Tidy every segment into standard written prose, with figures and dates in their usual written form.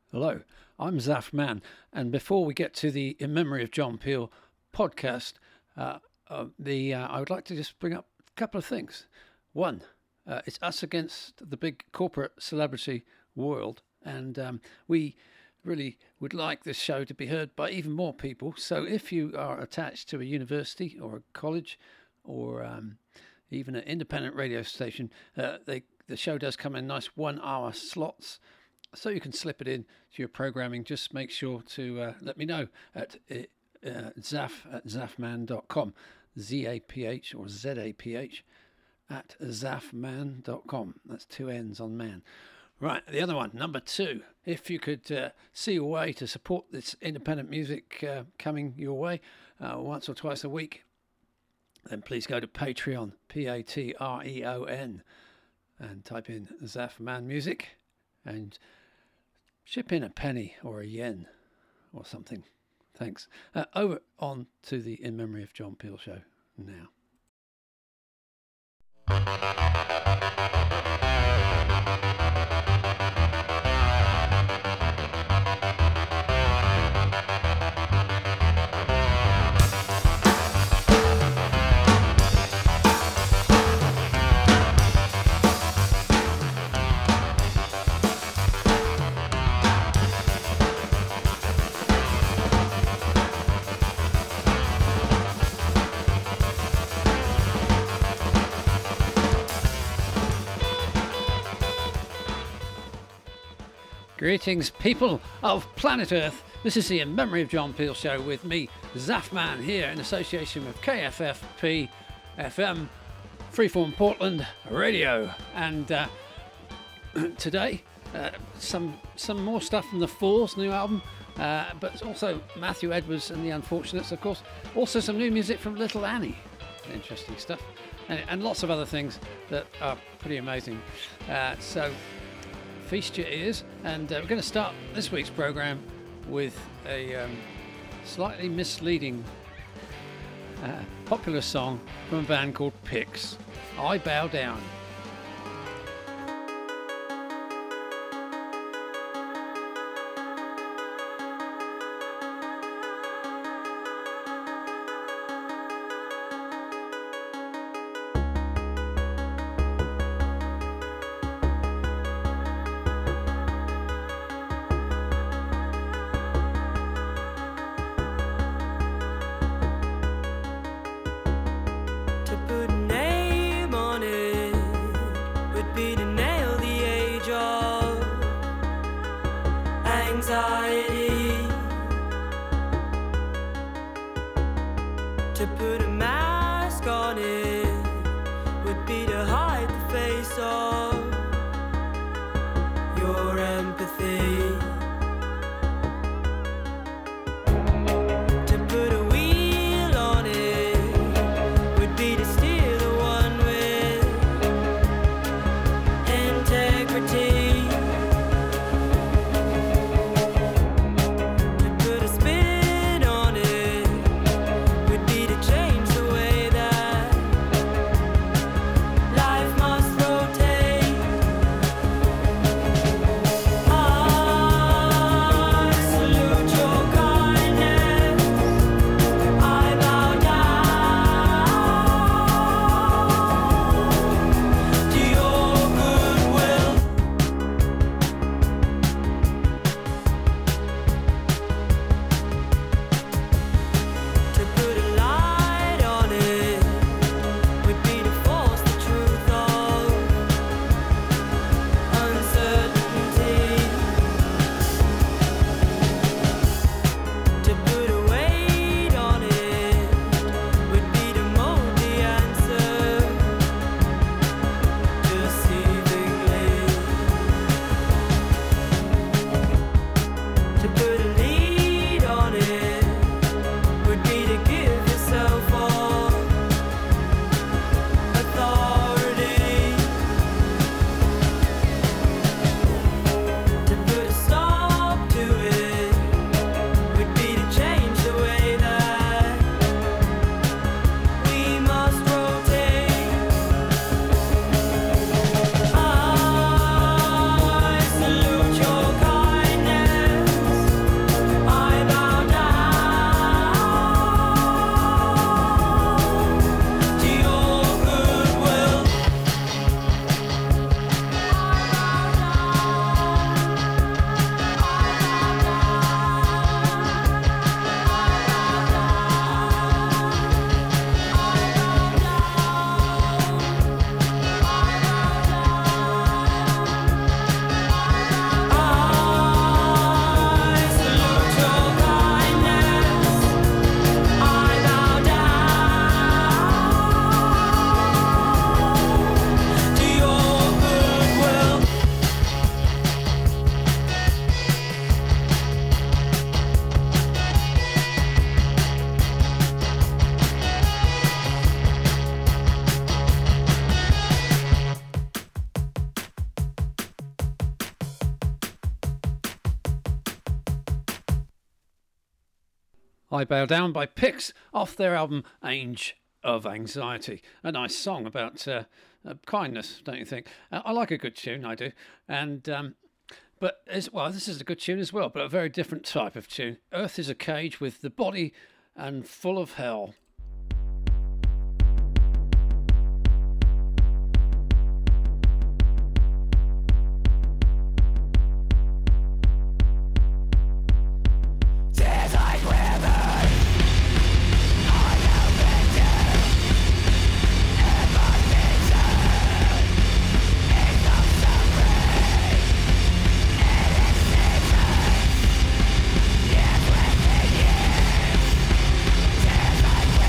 Hello, I'm Zaf Man, and before we get to the In Memory of John Peel podcast, I would like to just bring up a couple of things. One, it's us against the big corporate celebrity world, and we really would like this show to be heard by even more people. So if you are attached to a university or a college or even an independent radio station, the show does come in nice 1 hour slots. So you can slip it in to your programming. Just make sure to let me know at zaf@zafman.com, Z-A-P-H or Z-A-P-H at zafman.com. That's 2 N's on man. Right, the other one, number 2. If you could see a way to support this independent music coming your way once or twice a week, then please go to Patreon, Patreon, and type in Zaf Man Music and ship in a penny or a yen or something. Thanks. Over on to the In Memory of John Peel show now. Greetings, people of planet Earth. This is the In Memory of John Peel show with me, Zaf Man, here in association with KFFP FM, Freeform Portland Radio. And today, some more stuff from the Falls' new album, but also Matthew Edwards and the Unfortunates, of course. Also some new music from Little Annie. Interesting stuff. And lots of other things that are pretty amazing. So feast your ears, and we're going to start this week's program with a slightly misleading popular song from a band called Pix, I Bow Down. Life must rotate. I Bow Down by Pix off their album Age of Anxiety. A nice song about kindness, don't you think? I like a good tune, I do. And but this is a good tune as well, but a very different type of tune. Earth is a Cage with The Body and Full of Hell. Like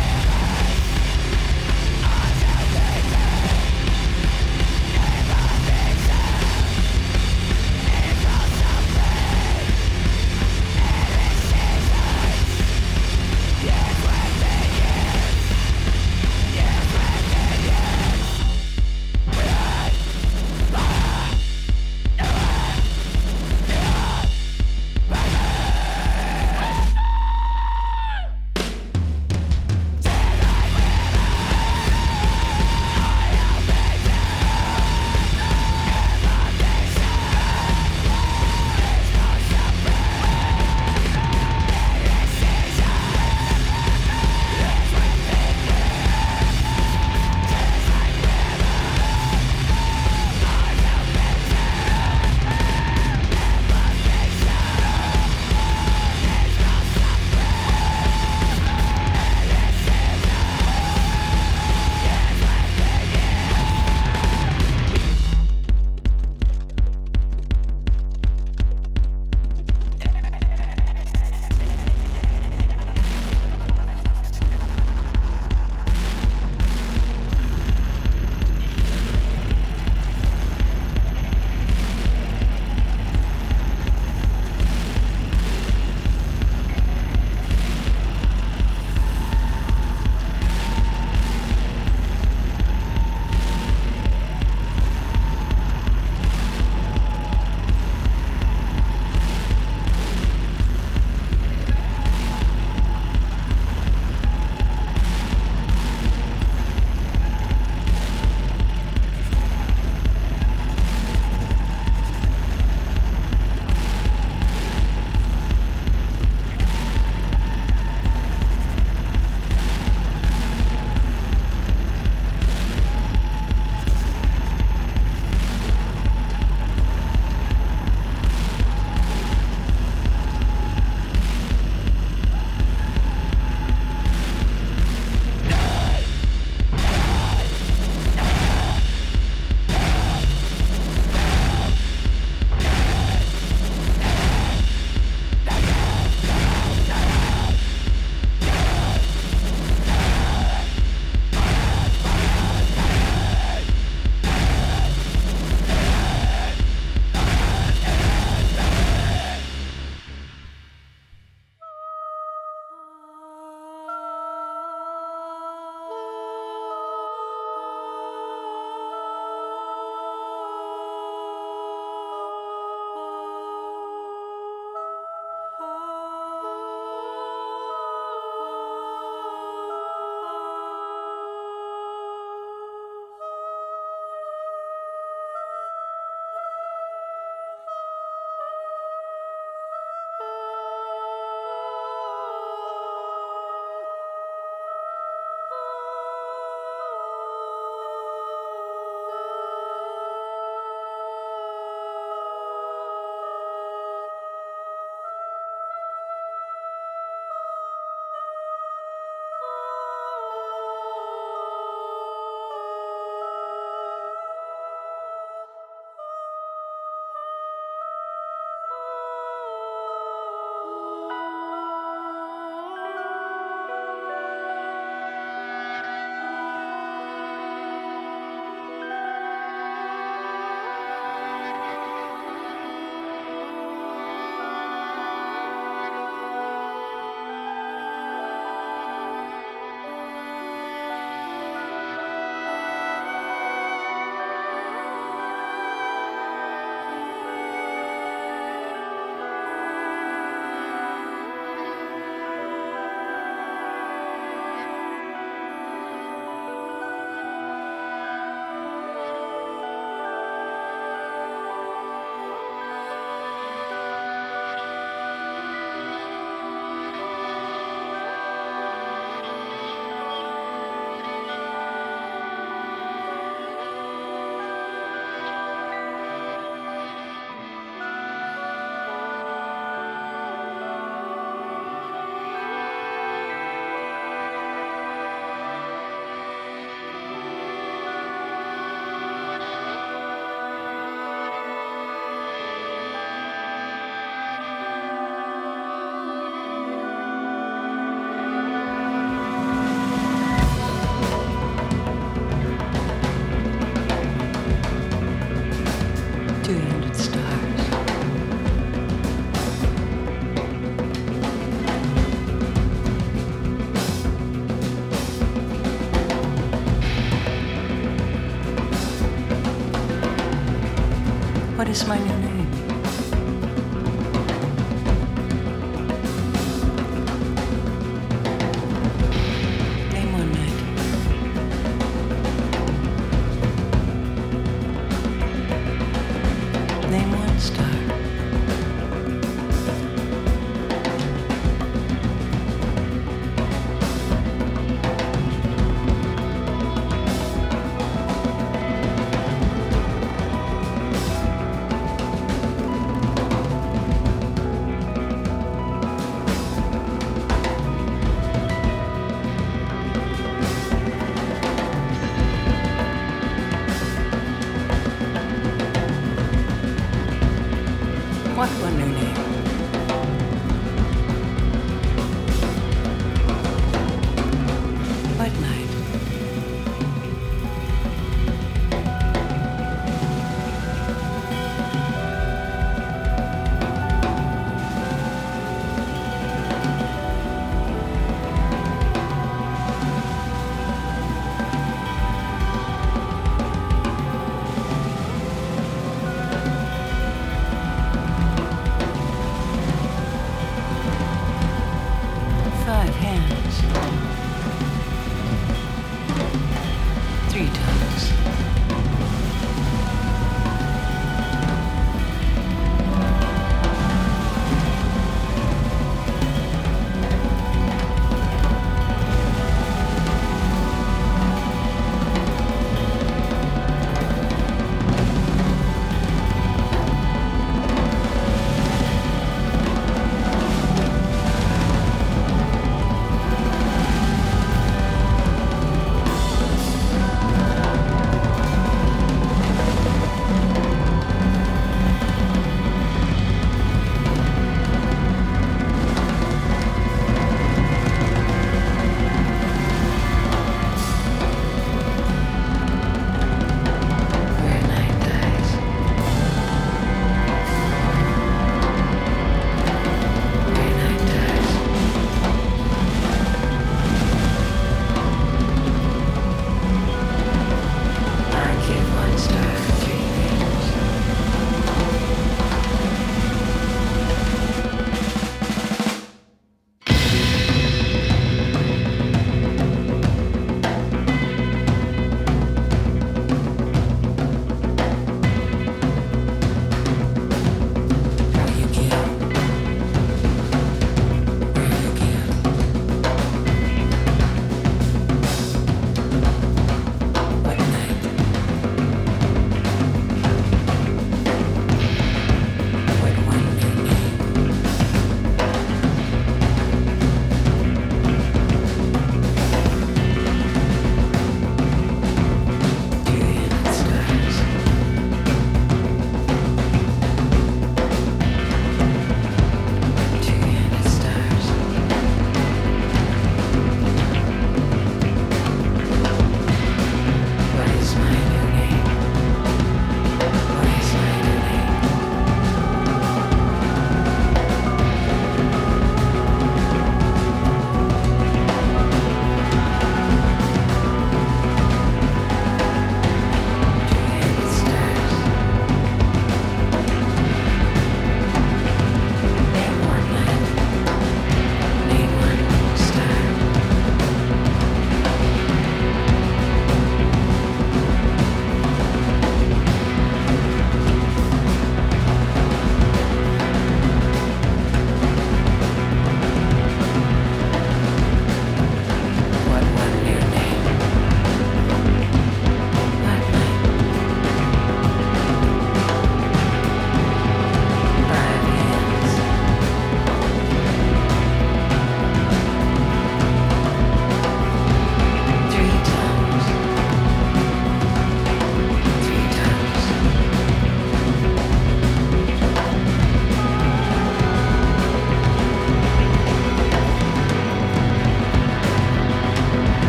What is my new name? Name one night. Name one star.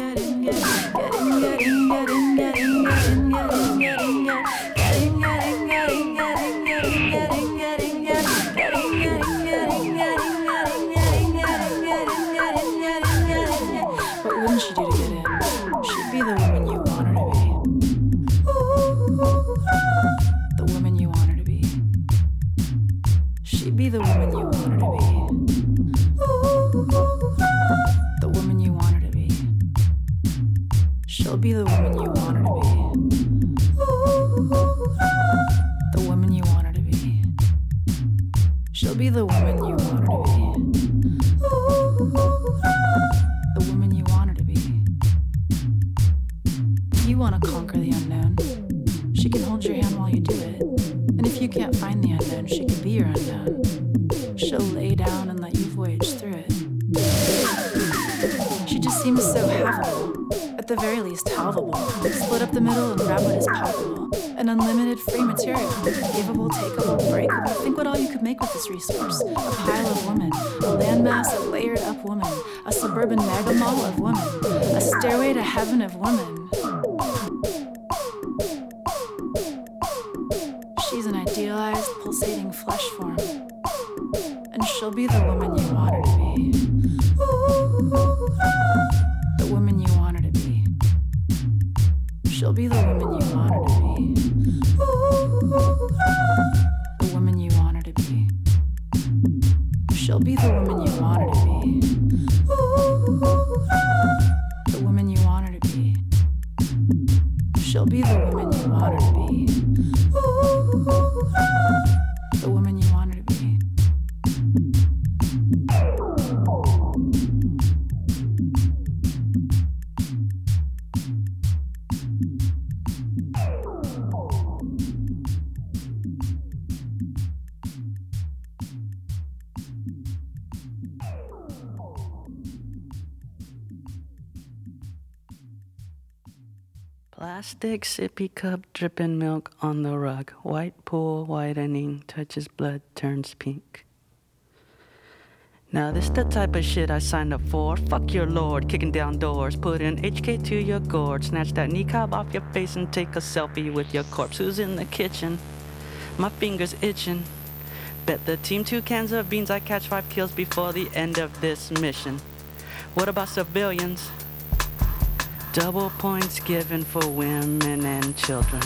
She'll lay down and let you voyage through it. seems so havable, at the very least halvable. Split up the middle and grab what is palpable. An unlimited free material, giveable, takeable, breakable. Think what all you could make with this resource. A pile of woman, a landmass of layered up woman, a suburban mega mall of woman, a stairway to heaven of woman. She's an idealized, pulsating flesh form, and she'll be the woman you want her to be. The woman you want her to be. She'll be the woman you want her to be. The woman you want her to be. She'll be the woman you want her to be. The woman you want her to be. She'll be the woman you want her to be. The woman you want her to be. Plastic sippy cup dripping milk on the rug. White pool widening, touches blood, turns pink. Now this the type of shit I signed up for. Fuck your lord, kicking down doors. Put an HK to your gourd. Snatch that niqab off your face and take a selfie with your corpse. Who's in the kitchen? My fingers itching. Bet the team 2 cans of beans I catch 5 kills before the end of this mission. What about civilians? Double points given for women and children.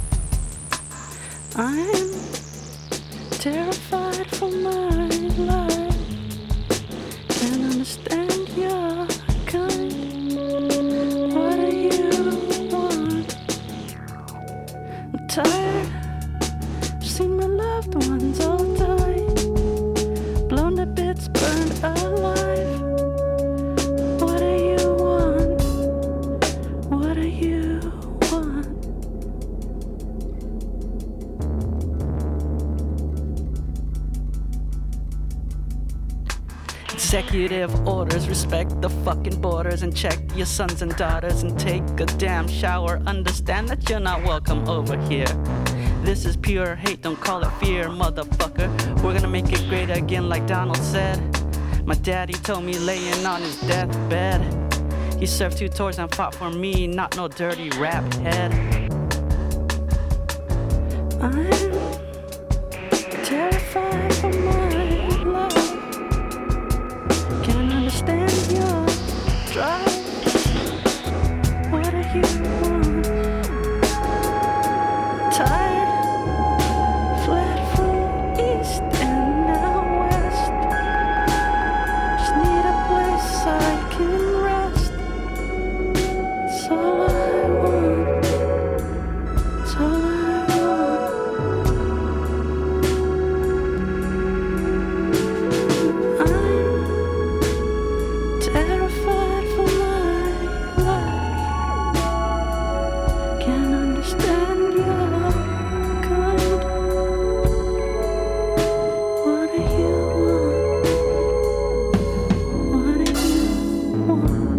I'm terrified for my life. Can't understand your kind. What do you want? I'm tired. I've seen my loved ones all die. Blown to bits, burned alive. What do you want? What do you want? Executive orders, respect the fucking borders and check your sons and daughters and take a damn shower. Understand that you're not welcome over here. This is pure hate, don't call it fear, motherfucker. We're gonna make it great again like Donald said. My daddy told me laying on his deathbed. He served 2 tours and fought for me, not no dirty rap head. I'm terrified for my life. Can't understand your drive. What do you want? Tired, fled from east and now west. Just need a place I can rest. That's all I want. That's all I want. I'm terrified for my life. Can't understand your kind. What do you want? What do you want?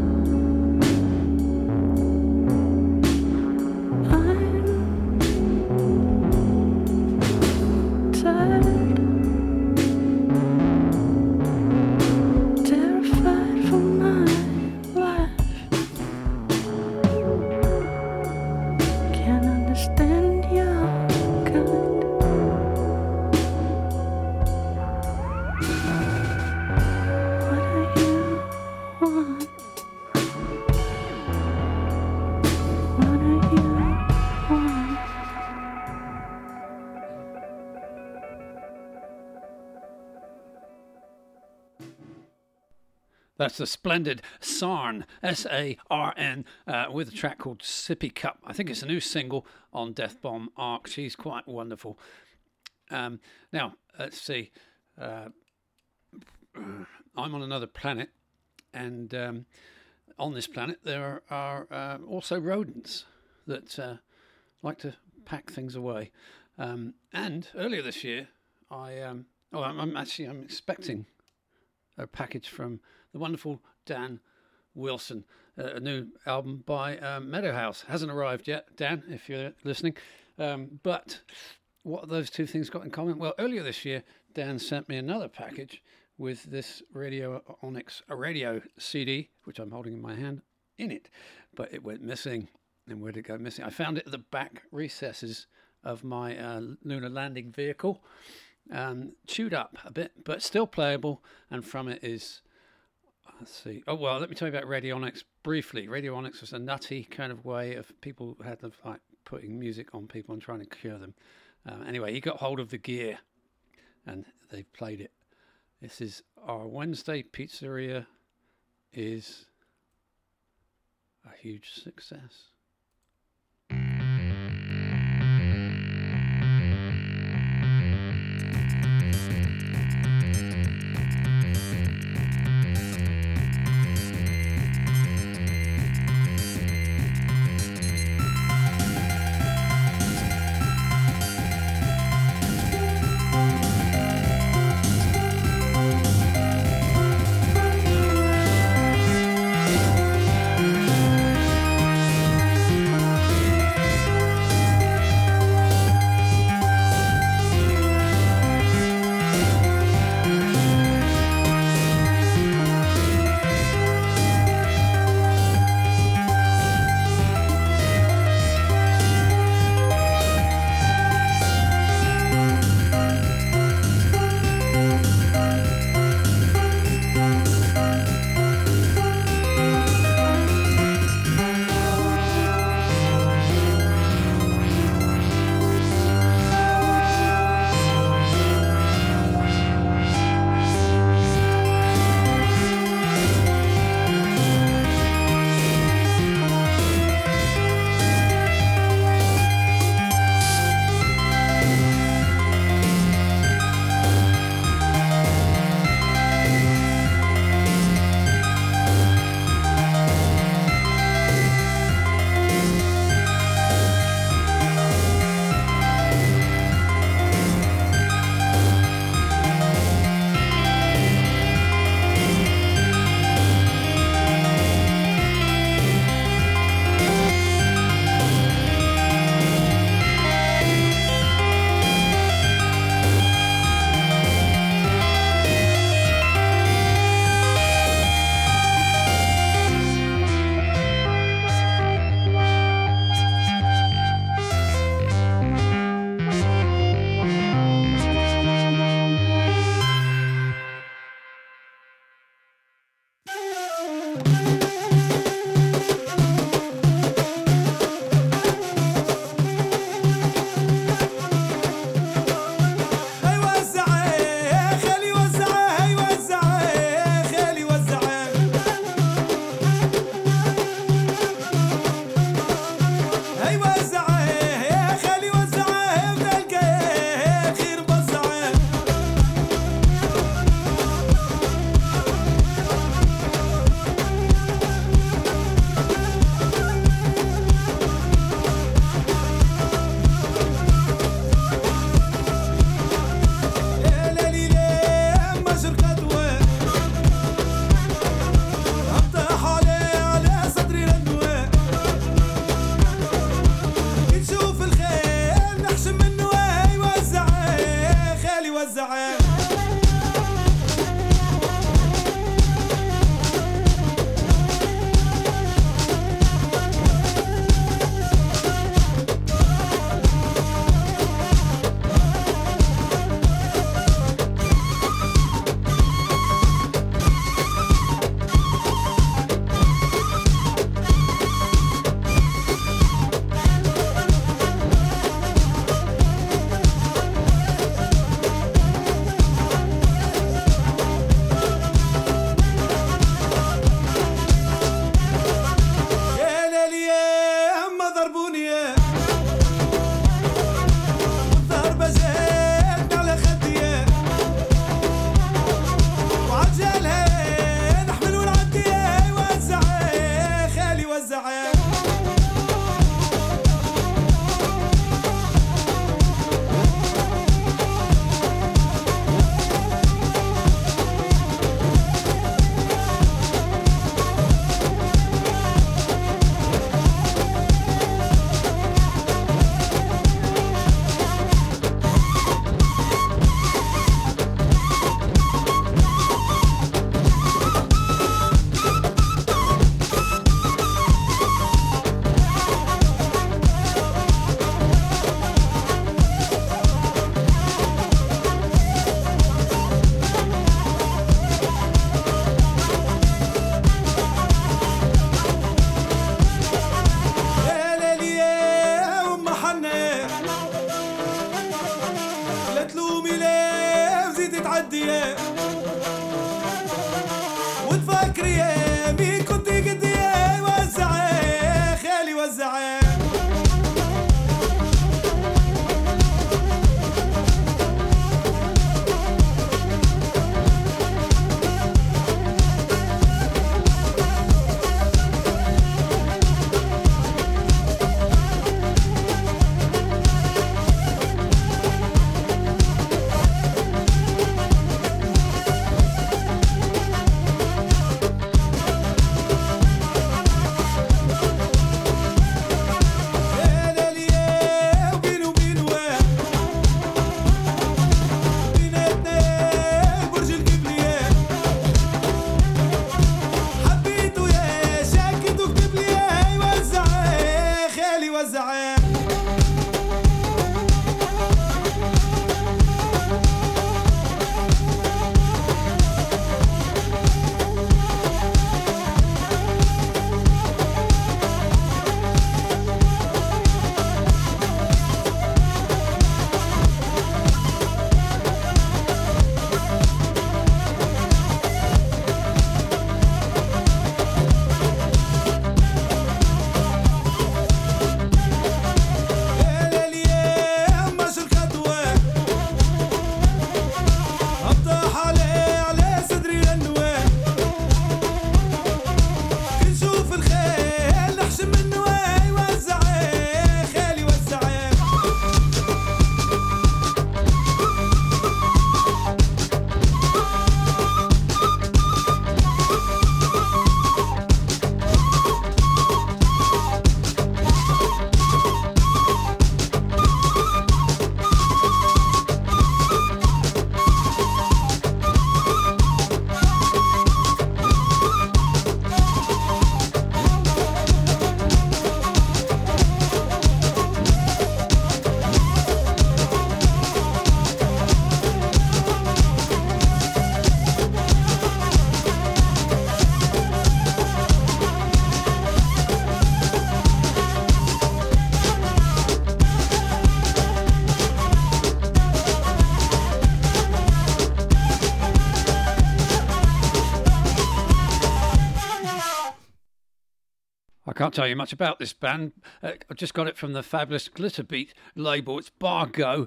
I'm tired, terrified for my life. Can't understand your kind. What do you want? What do you want? That's the splendid Sarn, S-A-R-N, with a track called Sippy Cup. I think it's a new single on Death Bomb Arc. She's quite wonderful. Now, let's see. I'm on another planet, and on this planet there are also rodents that like to pack things away. And earlier this year, I'm expecting a package from the wonderful Dan Wilson, a new album by Meadowhouse. Hasn't arrived yet, Dan, if you're listening. But what have those two things got in common? Well, earlier this year, Dan sent me another package with this Radio Onyx, a radio CD, which I'm holding in my hand, in it. But it went missing. And where did it go missing? I found it at the back recesses of my lunar landing vehicle. Chewed up a bit, but still playable. And from it is, let's see. Oh, well, let me tell you about Radionics briefly. Radionics was a nutty kind of way of people had to, like, putting music on people and trying to cure them. Anyway, he got hold of the gear and they played it. This is our Wednesday Pizzeria is a huge success. تلومي ليه وزيدي تعدي وتفكري مين كنتي قدي وزعي خالي وزعي I can't tell you much about this band. I just got it from the fabulous Glitterbeat label. It's Bargo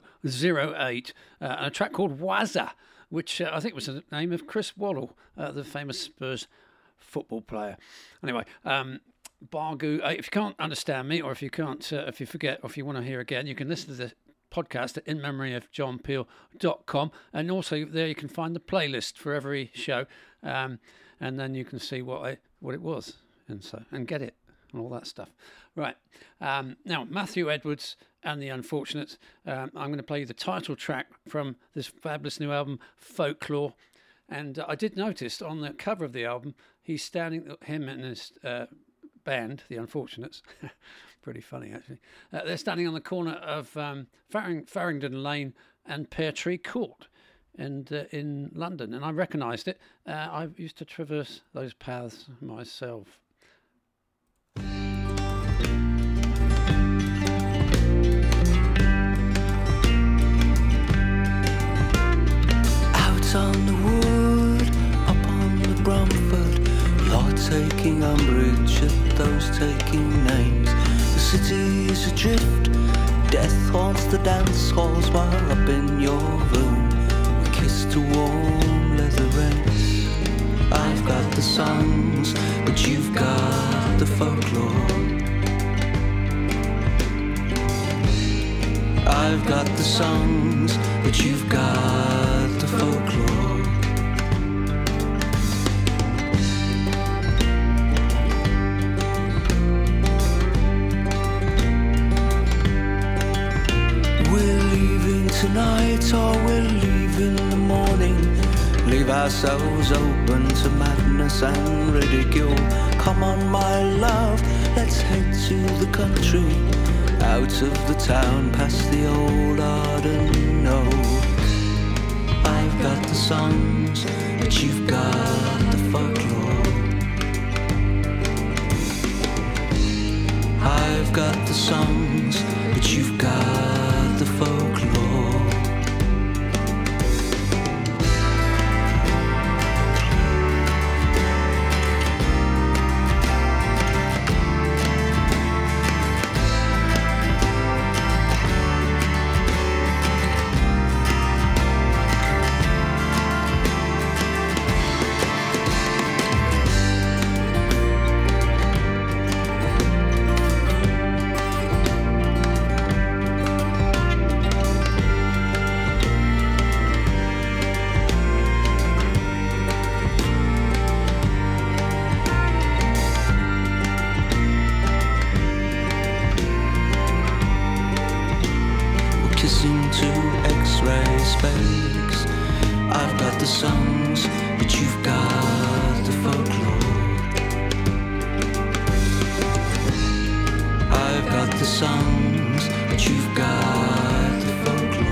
08, and a track called Wazza, which I think was the name of Chris Waddle, the famous Spurs football player. Anyway, Bargo. If you can't understand me, or if you can't, if you forget, or if you want to hear again, you can listen to the podcast at inmemoryofjohnpeel.com, and also there you can find the playlist for every show, and then you can see what it was, and get it. And all that stuff. Right. Now, Matthew Edwards and the Unfortunates. I'm going to play you the title track from this fabulous new album, Folklore. And I did notice on the cover of the album, he's standing, him and his band, the Unfortunates, pretty funny actually, they're standing on the corner of Farringdon Lane and Pear Tree Court and in London. And I recognised it. I used to traverse those paths myself. On the wood, up on the Bromford, you're taking umbrage at those taking names. The city is adrift, death haunts the dance halls, while up in your room we kiss to warm leather rains. I've got the songs, but you've got the folklore. I've got the songs, but you've got the folklore. We're leaving tonight, or we'll leave in the morning. Leave ourselves open to madness and ridicule. Come on, my love, let's head to the country, out of the town, past the old Arden Oak. I've got the songs, but you've got the folklore. I've got the songs, but you've got the folklore. the songs, but you've got the folklore. I've got the songs, but you've got the folklore.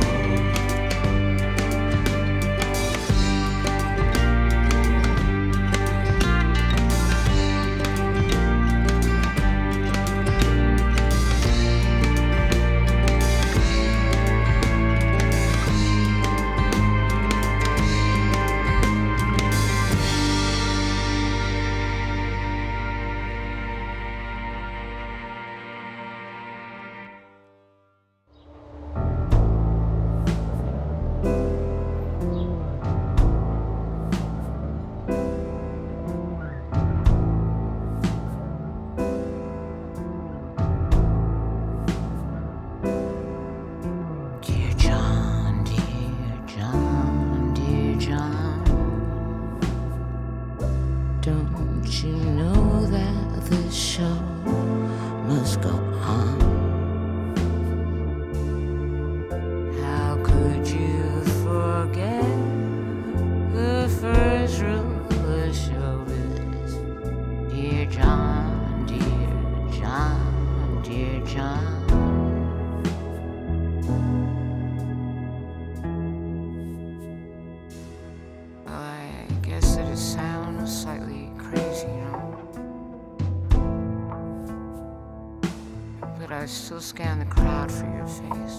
I still scan the crowd for your face.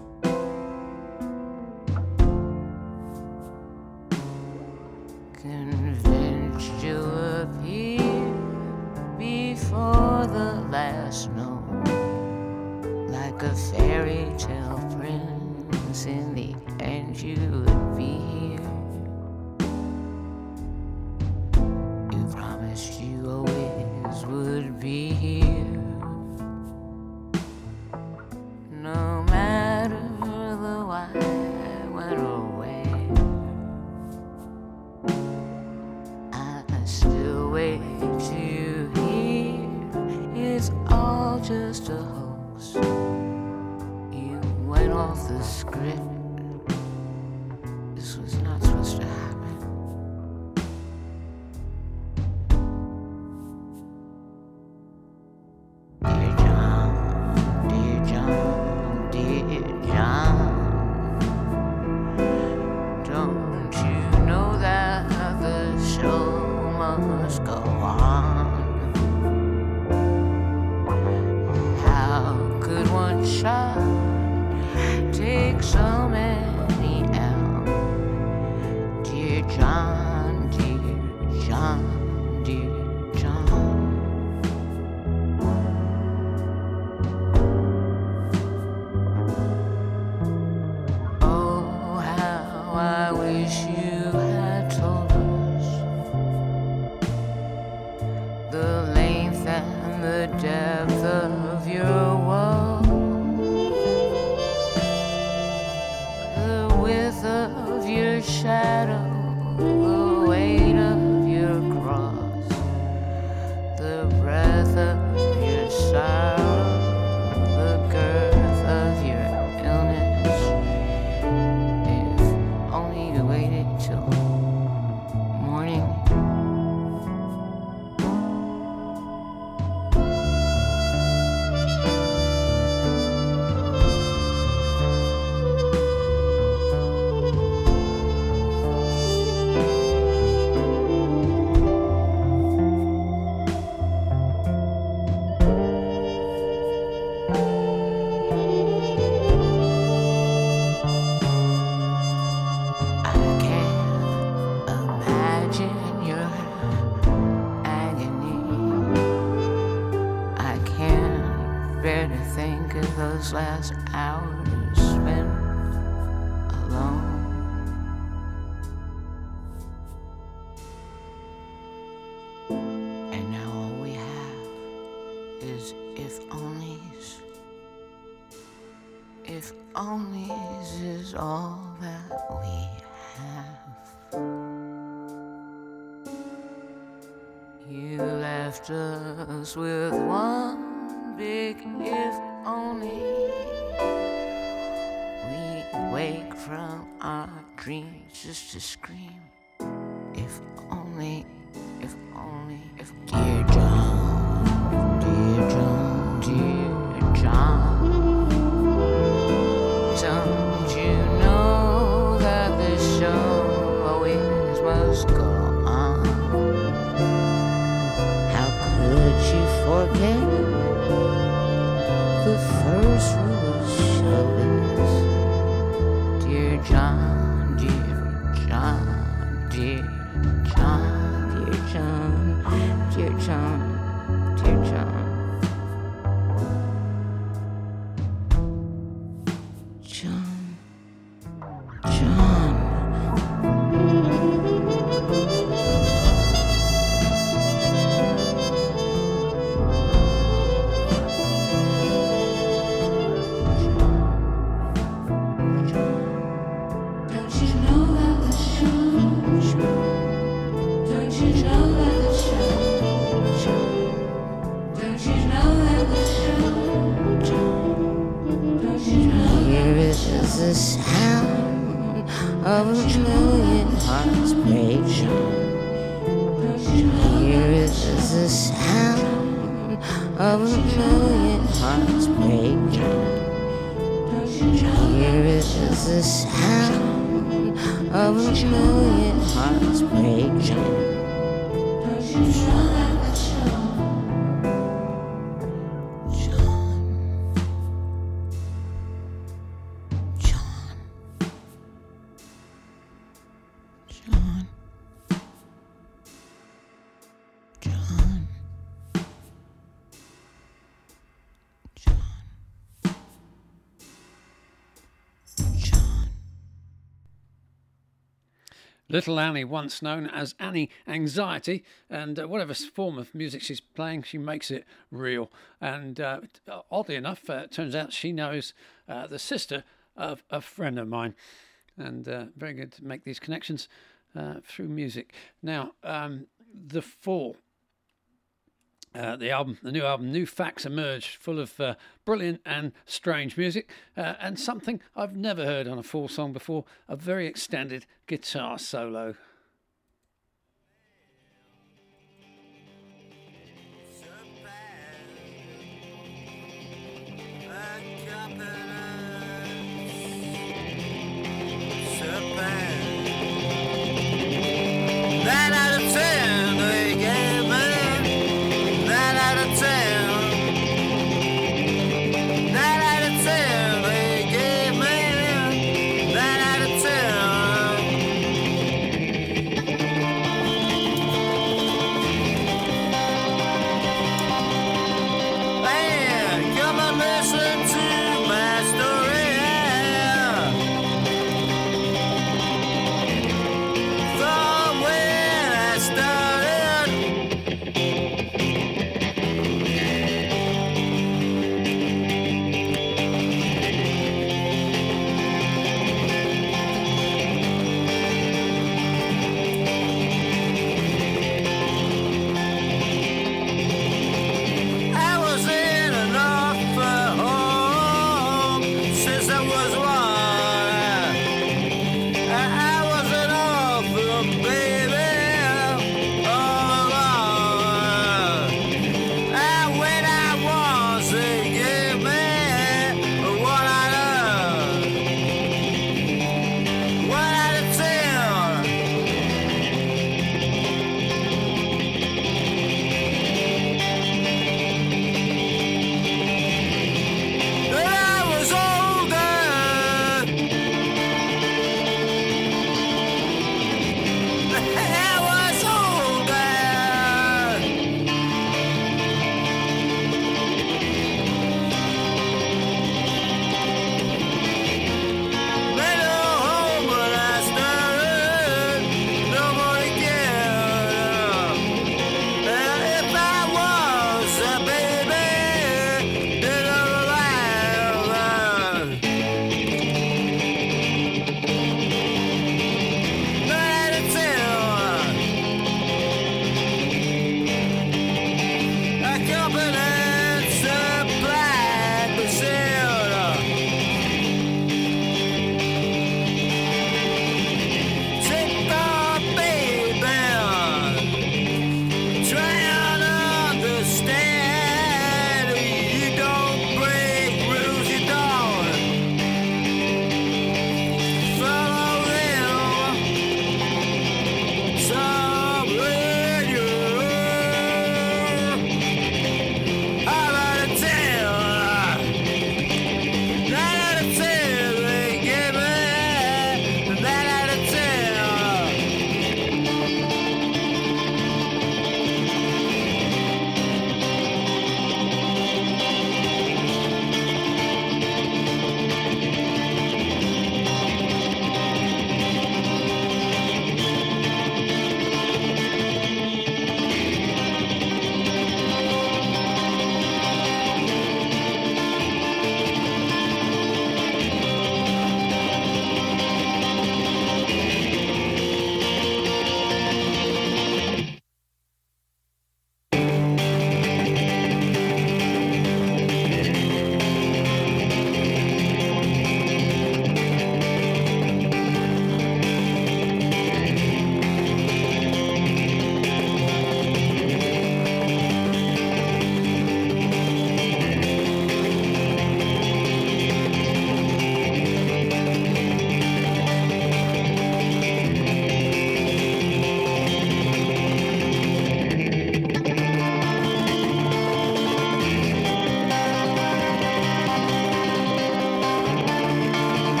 Convinced you'll appear before the last note, like a fairy tale prince. In the end, you would be here. You promised you always would be here. No matter the why, when or where, I still wait to hear. It's all just a hoax. You went off the script. This was not supposed to happen. Take so many out, dear John, dear John, dear John. Oh, how I wish you had told us the length and the depth of your woe. Of your shadow, the weight of your cross, the breath of your sorrow, the girth of your illness. If only you waited till morning. Those last hours spent alone. And now all we have is if onlys. If onlys is all that we have. You left us with one big if only. We wake from our dreams just to scream. If only, if only, if dear John, dear John, dear John, don't you know that this show always must go on? How could you forget the first rule of showbiz? Dear John, dear John, dear John, dear John, dear John, dear John. John, John. The sound of a million hearts breaking. Here is the sound of a million hearts breaking. Here is the sound of a million hearts breaking. Little Annie, once known as Annie Anxiety, and whatever form of music she's playing, she makes it real. And oddly enough, it turns out she knows the sister of a friend of mine, and very good to make these connections through music. Now, The Fall. The new album, New Facts Emerge, full of brilliant and strange music, and something I've never heard on a Fall song before, a very extended guitar solo.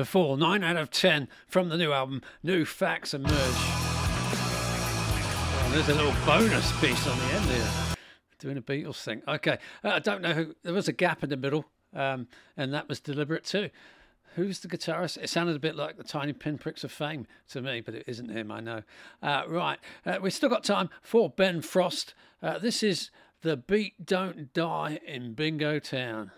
The Fall, 9 out of 10 from the new album, New Facts Emerge. Oh, there's a little bonus piece on the end here, doing a Beatles thing. Okay, I don't know who, there was a gap in the middle, and that was deliberate too. Who's the guitarist? It sounded a bit like the Tiny Pinpricks of Fame to me, but it isn't him, I know. Right, we've still got time for Ben Frost. This is The Beat Don't Die in Bingo Town.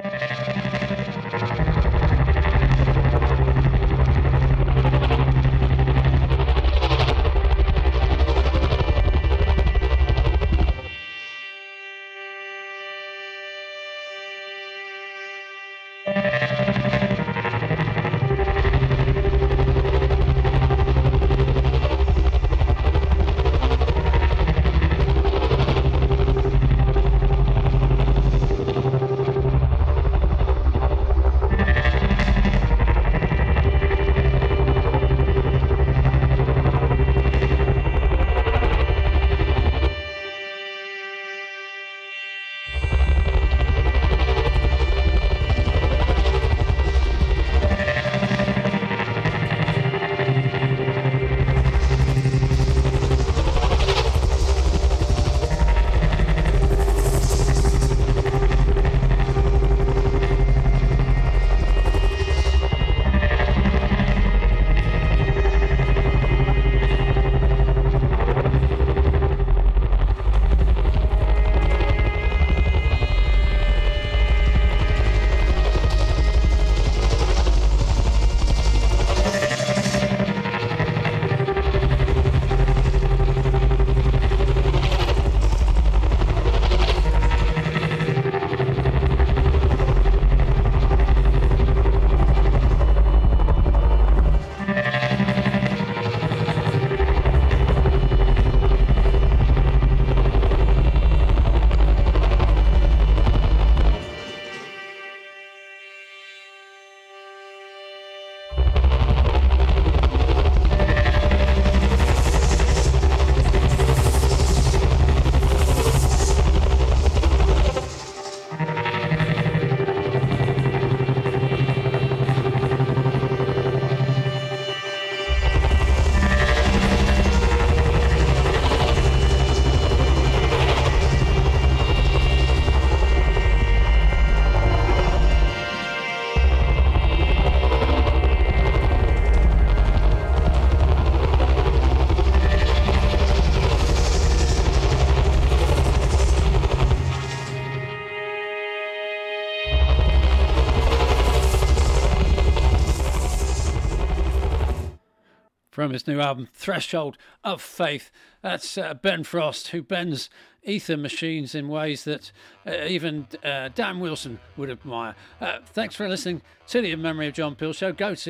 From his new album, Threshold of Faith. That's Ben Frost, who bends ether machines in ways that even Dan Wilson would admire. Thanks for listening to the In Memory of John Peel show. Go to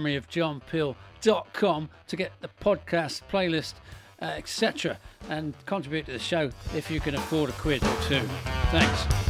inmemoryofjohnpeel.com to get the podcast, playlist, etc. and contribute to the show if you can afford £1 or £2. Thanks.